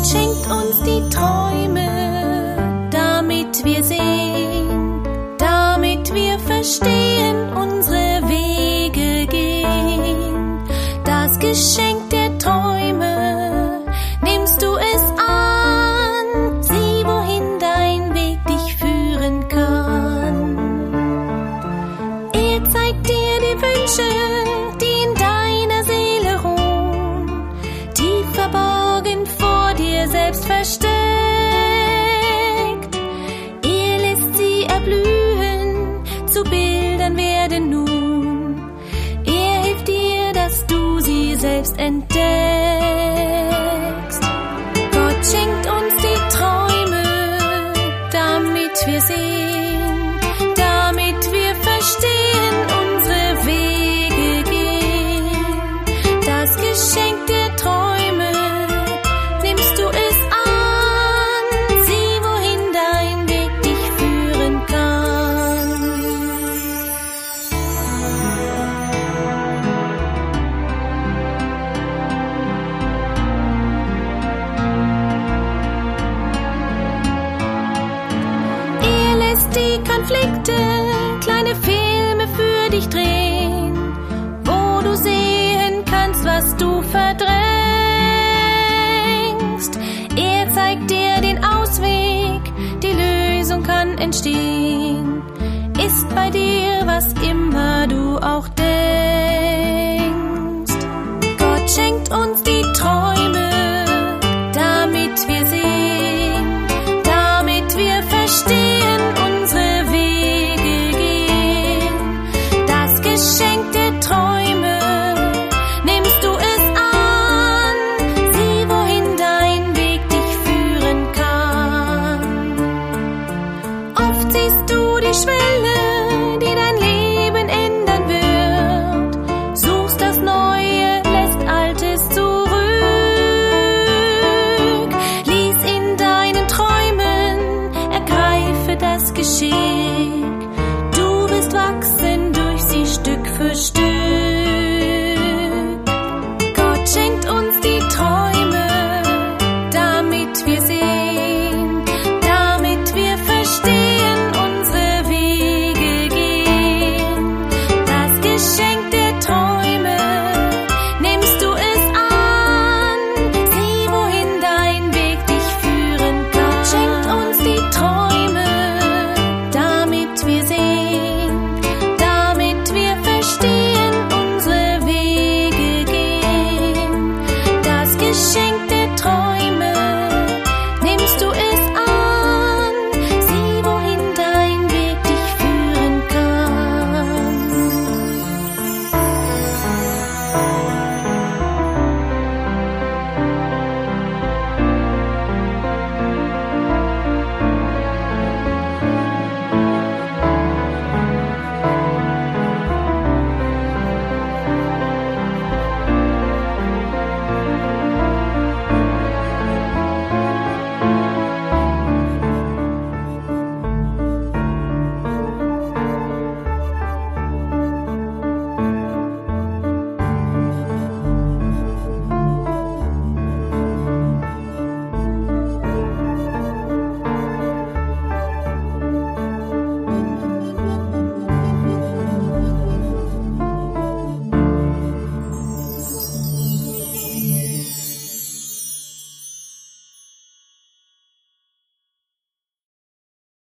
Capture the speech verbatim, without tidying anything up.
schenkt uns die Träume, damit wir sehen, damit wir verstehen, unsere Wege gehen. Das Geschenk der Träume, nimmst du es an, sieh, wohin dein Weg dich führen kann. Er zeigt dir die Wünsche, die in deiner Seele ruhen, tief verborgen vor dir selbst versteckt. Er lässt sie erblühen, zu Bildern werden nun. Er hilft dir, dass du sie selbst entdeckst. Gott schenkt uns die Träume, damit wir sehen, damit wir verstehen, unsere Wege gehen. Das Geschenk der Träume, nimmst du es an, sieh, wohin dein Weg dich führen kann. Er lässt die Konflikte, kleine Filme für dich drehen, wo du sehen kannst, was du verdrängst. Er zeigt dir den Ausweg, die Lösung kann entstehen. Ist bei dir, was immer du auch denkst. Gott schenkt uns die Träume, damit wir sehen, damit wir verstehen, unsere Wege gehen. Das Geschenk der Träume, nimmst du es an, sieh, wohin dein Weg dich führen kann. Oft siehst du die Schwelle, die dein Leben ändern wird, suchst das Neue, lässt Altes zurück. Lies in deinen Träumen, ergreife das Geschick. Du wirst wachsen durch sie Stück für Stück. Gott schenkt uns die Träume, damit wir sehen, damit wir verstehen, unsere Wege gehen. Das Geschenk der Träume, nimmst du es an, sieh, wohin dein Weg dich führen kann. Gott schenkt uns die Träume, damit wir sehen, damit wir verstehen, unsere Wege gehen. Das Geschenk der